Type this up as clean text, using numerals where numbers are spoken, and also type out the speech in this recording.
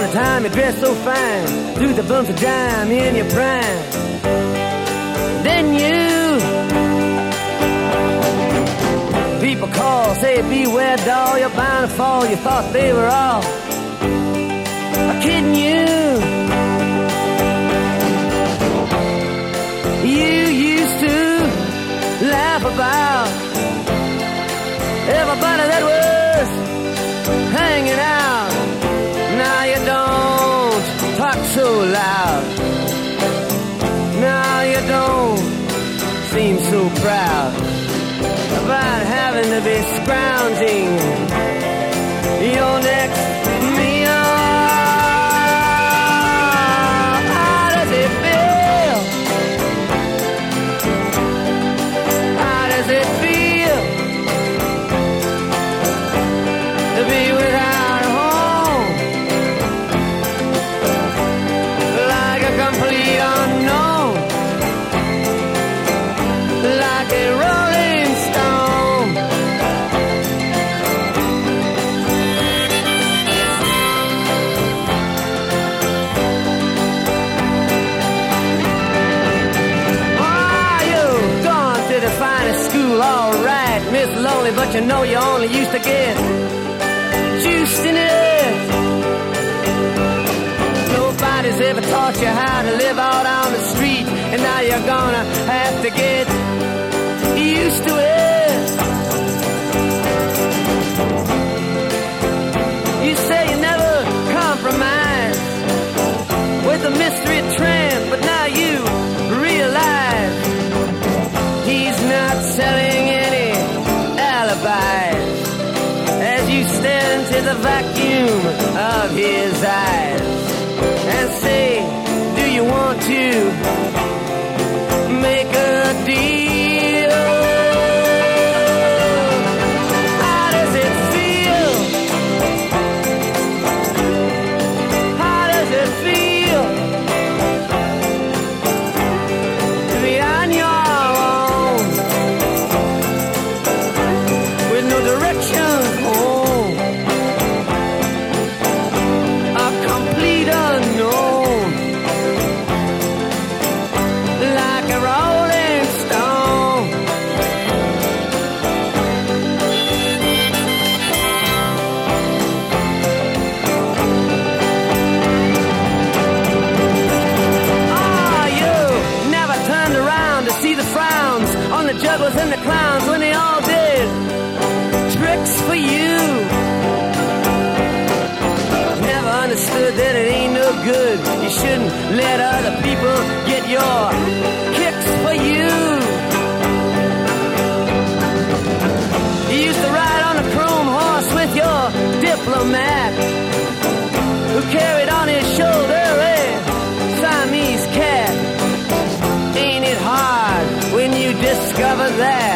the time you dress so fine, threw the bumps of dime in your prime. Then you people call, say beware doll, you're bound to fall. You thought they were all kidding you. You used to laugh about everybody that was hanging out. Now you don't talk so loud. Now you don't seem so proud about having to be scrounging your next meal. How does it feel? How does it feel to be without a home? Like a complete unknown, like a rolling stone. Oh, you've gone to the finest school, all right, Miss Lonely, but you know you only used to get juiced in it. Nobody's ever taught you how to live out on the street, and now you're gonna have to get used to it. You say you never compromise with the mystery tramp, but now you realize he's not selling any alibis as you stare into the vacuum of his eyes and say, do you want to make a deal? How does it feel? How does it feel to be on your own with no direction home? A complete unknown, like a rolling stone. Oh, you never turned around to see the frowns on the jugglers and the clowns when they all did tricks for you. Never understood that it ain't no good. You shouldn't let other people get your kicks for you. You used to ride on a chrome horse with your diplomat, who carried on his shoulder a Siamese cat. Ain't it hard when you discover that